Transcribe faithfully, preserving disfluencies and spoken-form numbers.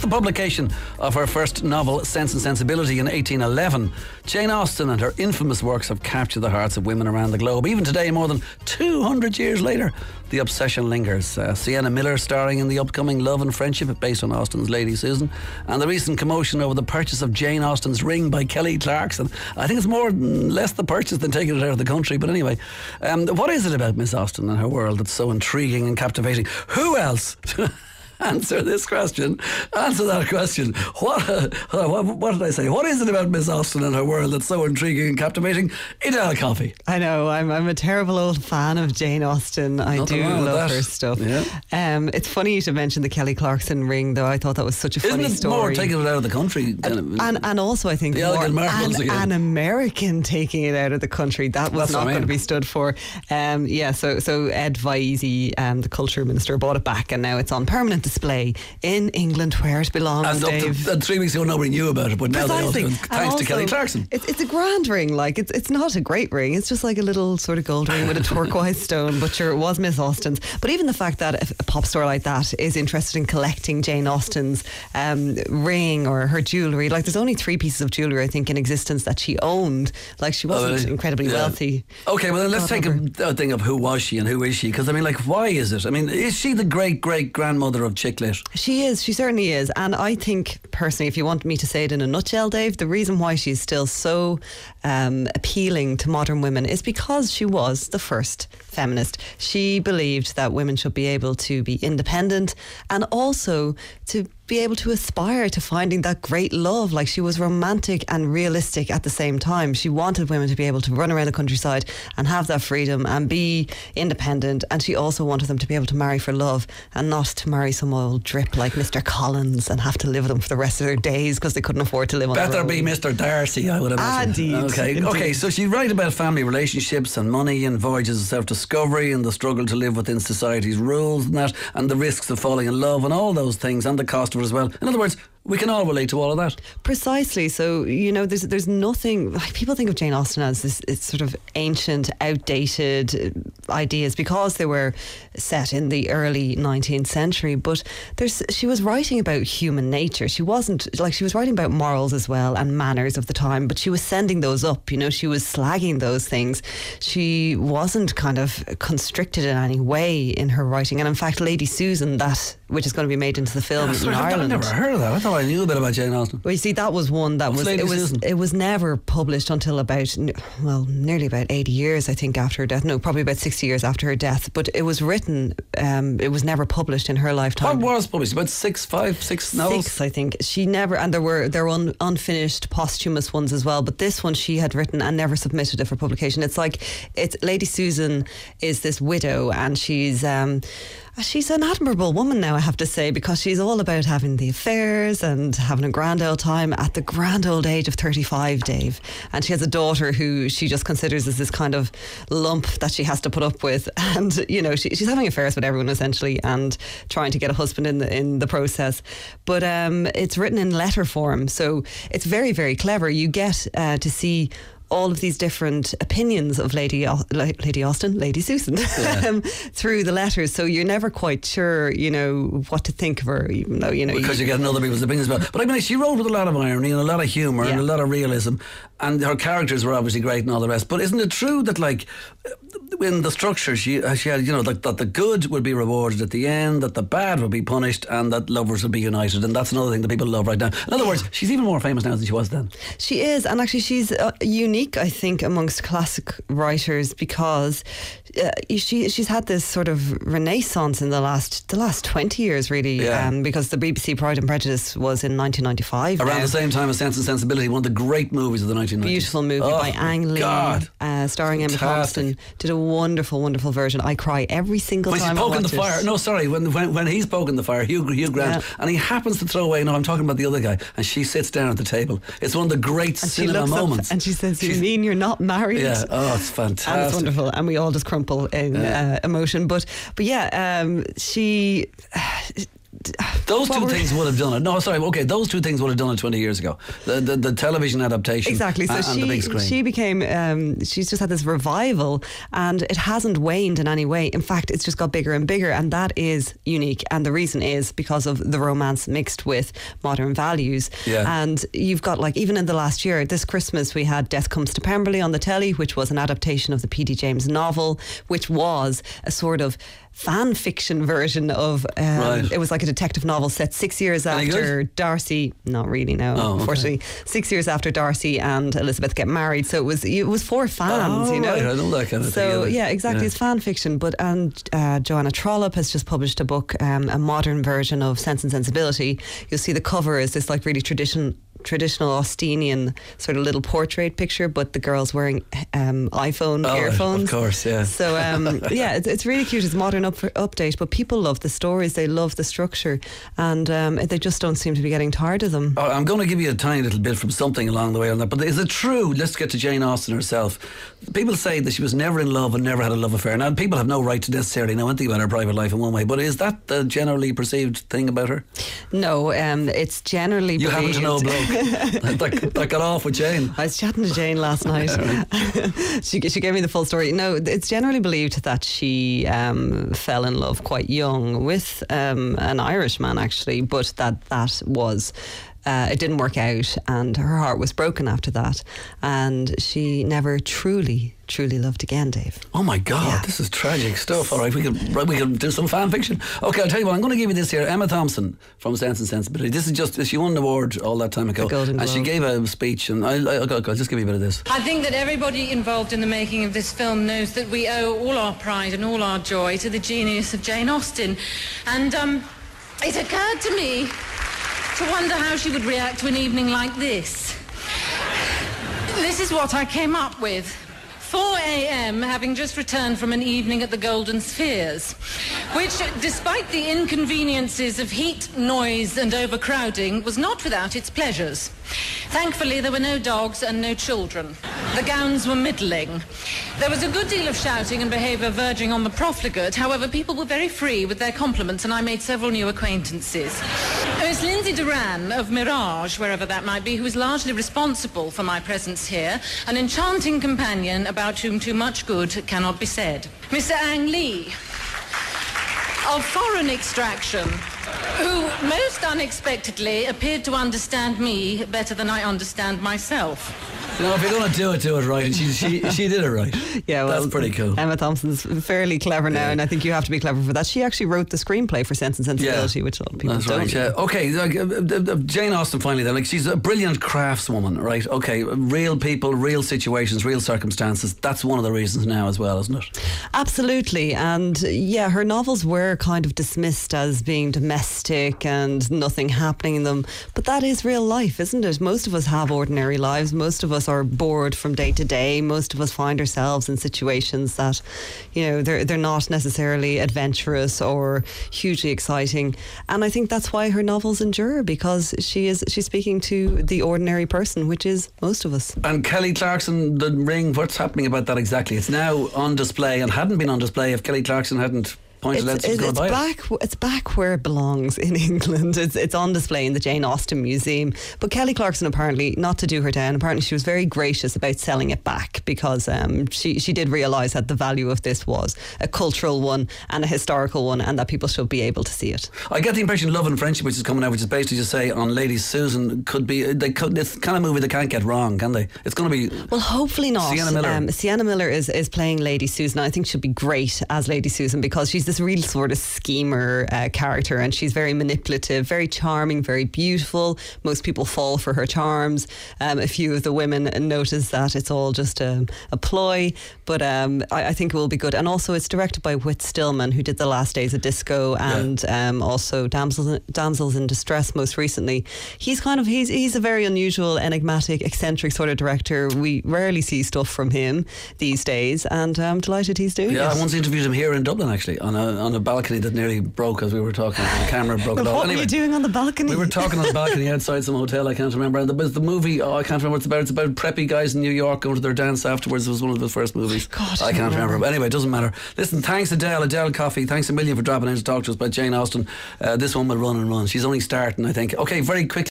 the publication of her first novel, Sense and Sensibility, in eighteen eleven, Jane Austen and her infamous works have captured the hearts of women around the globe. Even today, more than two hundred years later, the obsession lingers. Uh, Sienna Miller starring in the upcoming Love and Friendship based on Austen's Lady Susan, and the recent commotion over the purchase of Jane Austen's ring by Kelly Clarkson. I think it's more less the purchase than taking it out of the country, but anyway. Um, what is it about Miss Austen and her world that's so intriguing and captivating? Who else? Answer this question. Answer that question. What, uh, what what did I say? What is it about Miss Austen and her world that's so intriguing and captivating? Adele Coffey. I know. I'm I'm a terrible old fan of Jane Austen. I Nothing do wrong with love that. her stuff. Yeah. Um, it's funny you should mention the Kelly Clarkson ring, though. I thought that was such a funny Isn't it story. more taking it out of the country? Kind of, and and also I think The more Elgin Marbles an, again. an American taking it out of the country, that was That's not what I going to mean. be stood for. Um, yeah, so so Ed Vaisi, um, the culture minister, bought it back, and now it's on permanent display in England, where it belongs. and up Dave. to, and three weeks ago nobody knew about it, but now they all Precisely. do. And Thanks also, to Kelly Clarkson. It's, it's a grand ring. Like it's it's not a great ring. It's just like a little sort of gold ring with a turquoise stone. But sure, it was Miss Austen's. But even the fact that a, a pop store like that is interested in collecting Jane Austen's um, ring or her jewellery. Like there's only three pieces of jewellery I think in existence that she owned. Like she wasn't Oh, really? incredibly Yeah. wealthy. Okay, well then let's God take a, a thing of who was she and who is she? Because I mean, like, why is it? I mean, is she the great great grandmother of chick lit? She is, she certainly is. And I think, personally, if you want me to say it in a nutshell, Dave, the reason why she's still so um, appealing to modern women is because she was the first feminist. She believed that women should be able to be independent and also to be able to aspire to finding that great love. Like, she was romantic and realistic at the same time. She wanted women to be able to run around the countryside and have that freedom and be independent, and she also wanted them to be able to marry for love and not to marry some old drip like Mister Collins and have to live with him for the rest of their days because they couldn't afford to live on Better their own. be Mister Darcy, I would imagine. Indeed, Okay, indeed. okay. So she write about family relationships and money and voyages of self-discovery and the struggle to live within society's rules and that, and the risks of falling in love and all those things, and the cost of it as well. In other words, we can all relate to all of that. Precisely. So, you know, there's there's nothing, like, people think of Jane Austen as this it's sort of ancient, outdated ideas because they were set in the early nineteenth century. But there's she was writing about human nature. She wasn't, like, she was writing about morals as well and manners of the time, but she was sending those up, you know, she was slagging those things. She wasn't kind of constricted in any way in her writing. And in fact, Lady Susan, that, which is going to be made into the film Oh, in sorry, I've Ireland. never heard of that. I thought I knew a bit about Jane Austen. Well, you see, that was one that What's was Lady it was Susan? it was never published until about n- well, nearly about eighty years, I think, after her death. No, probably about sixty years after her death. But it was written. Um, it was never published in her lifetime. What was published? About six, five, six novels? Six, I think. She never, and there were there were un, unfinished posthumous ones as well. But this one she had written and never submitted it for publication. It's like it's Lady Susan is this widow, and she's. Um, She's an admirable woman now, I have to say, because she's all about having the affairs and having a grand old time at the grand old age of thirty-five, Dave. And she has a daughter who she just considers as this kind of lump that she has to put up with. And, you know, she, she's having affairs with everyone essentially and trying to get a husband in the, in the process. But um, it's written in letter form, so it's very, very clever. You get uh, to see all of these different opinions of Lady Au- Lady Austen, Lady Susan, Yeah. um, through the letters. So you're never quite sure, you know, what to think of her, even though, you know... Because you, you're getting other people's opinions about it. But I mean, she wrote with a lot of irony and a lot of humour and Yeah. a lot of realism, and her characters were obviously great and all the rest. But isn't it true that, like, in the structure, she she had, you know, like, that the good would be rewarded at the end, that the bad would be punished, and that lovers would be united? And that's another thing that people love right now. In other words, she's even more famous now than she was then. She is, and actually she's uh, unique, I think, amongst classic writers because uh, she she's had this sort of renaissance in the last the last twenty years, really, Yeah. um, because the B B C Pride and Prejudice was in nineteen ninety-five. Around now. the same time as Sense and Sensibility, one of the great movies of the nineteen nineties. Beautiful movie Oh, by Ang Lee, God. uh, starring Emma Fantastic. Thompson. Did a wonderful, wonderful version. I cry every single When she's time I poking watch the it. fire. No, sorry. When when, when he's poking the fire, Hugh, Hugh Grant, Yeah. and he happens to throw away. No, I'm talking about the other guy, and she sits down at the table. It's one of the great And she cinema looks moments. up and she says, "You She's- mean you're not married?" Yeah. Oh, it's fantastic. And it's wonderful, and we all just crumple in Yeah. uh, emotion. But but yeah, um, she. those two were, things would have done it. No, sorry. Okay, those two things would have done it twenty years ago. The the, the television adaptation, exactly. So and, she and the big screen. she became. Um, she's just had this revival, and it hasn't waned in any way. In fact, it's just got bigger and bigger, and that is unique. And the reason is because of the romance mixed with modern values. Yeah. And you've got, like, even in the last year, this Christmas we had Death Comes to Pemberley on the telly, which was an adaptation of the P D James novel, which was a sort of fan fiction version of um, right. it was like a detective novel set six years Any after good? Darcy not really no oh, unfortunately okay. six years after Darcy and Elizabeth get married, so it was it was for fans. Oh, you know right. I know that kind of so thing. yeah, exactly. Yeah. It's fan fiction. But and uh, Joanna Trollope has just published a book, um, a modern version of Sense and Sensibility. You'll see the cover is this like really tradition traditional Austinian sort of little portrait picture, but the girl's wearing um, iPhone oh, earphones. Of course, yeah. So um, yeah, it's, it's really cute. It's a modern up update, but people love the stories, they love the structure, and um, they just don't seem to be getting tired of them. Oh, I'm going to give you a tiny little bit from something along the way on that, but is it true? Let's get to Jane Austen herself. People say that she was never in love and never had a love affair. Now, people have no right to necessarily know anything about her private life in one way, but is that the generally perceived thing about her? No, um, it's generally you believed. happen to know a bloke that, that got off with Jane. I was chatting to Jane last night. she she gave me the full story. No, it's generally believed that she um, fell in love quite young with um, an Irishman, actually, but that that was. Uh, it didn't work out, and her heart was broken after that, and she never truly, truly loved again, Dave. Oh my God, yeah. This is tragic stuff. All right, we can we can do some fan fiction. Okay, I'll tell you what, I'm going to give you this here. Emma Thompson from Sense and Sensibility. This is just, she won an award all that time ago, and she gave a speech, and I'll, I'll, I'll just give you a bit of this. I think that everybody involved in the making of this film knows that we owe all our pride and all our joy to the genius of Jane Austen, and um, it occurred to me to wonder how she would react to an evening like this. This is what I came up with. four a.m. having just returned from an evening at the Golden Spheres, which, despite the inconveniences of heat, noise and overcrowding, was not without its pleasures. Thankfully, there were no dogs and no children. The gowns were middling. There was a good deal of shouting and behaviour verging on the profligate. However, people were very free with their compliments, and I made several new acquaintances. Miss Lindsay Duran of Mirage, wherever that might be, who is largely responsible for my presence here, an enchanting companion about whom too much good cannot be said. Mister Ang Lee, of foreign extraction, who most unexpectedly appeared to understand me better than I understand myself. You know, if you're going to do it, do it right. And she, she, she did it right. Yeah, well, that's pretty cool. Emma Thompson's fairly clever now, yeah. And I think you have to be clever for that. She actually wrote the screenplay for Sense and Sensibility, yeah. which a lot of people that's don't. Right, yeah. Okay, like, uh, uh, Jane Austen finally then, like, she's a brilliant craftswoman, right? Okay, real people, real situations, real circumstances. That's one of the reasons now as well, isn't it? Absolutely. And yeah, her novels were kind of dismissed as being domestic and nothing happening in them. But that is real life, isn't it? Most of us have ordinary lives. Most of us are bored from day to day. Most of us find ourselves in situations that, you know, they're they're not necessarily adventurous or hugely exciting. And I think that's why her novels endure, because she is she's speaking to the ordinary person, which is most of us. And Kelly Clarkson, The Ring, what's happening about that exactly? It's now on display and hadn't been on display if Kelly Clarkson hadn't It's, it's, it's back. It. It's back where it belongs in England. It's it's on display in the Jane Austen Museum. But Kelly Clarkson, apparently, not to do her down, apparently she was very gracious about selling it back, because um, she she did realise that the value of this was a cultural one and a historical one, and that people should be able to see it. I get the impression Love and Friendship, which is coming out, which is basically just say on Lady Susan, could be they could it's kind of movie they can't get wrong, can they? It's going to be well, hopefully not. Sienna Miller. Um, Sienna Miller is is playing Lady Susan. I think she'll be great as Lady Susan, because she's this real sort of schemer uh, character, and she's very manipulative, very charming, very beautiful. Most people fall for her charms. Um, a few of the women notice that it's all just a, a ploy, but um, I, I think it will be good. And also it's directed by Whit Stillman, who did The Last Days of Disco and yeah. um, also Damsels, Damsels in Distress most recently. He's kind of he's he's a very unusual, enigmatic, eccentric sort of director. We rarely see stuff from him these days, and I'm delighted he's doing yeah, it. I once interviewed him here in Dublin, actually, on on a on a balcony that nearly broke as we were talking. The camera broke it off. What Anyway, were you doing on the balcony? we were talking on the balcony outside some hotel. I can't remember. And the, the movie, oh, I can't remember what it's about. It's about preppy guys in New York going to their dance afterwards. It was one of the first movies. God, I I can't remember. remember. But anyway, it doesn't matter. Listen, thanks Adele, Adele Coffey. Thanks a million for dropping in to talk to us about Jane Austen. Uh, this one will run and run. She's only starting, I think. Okay, very quickly.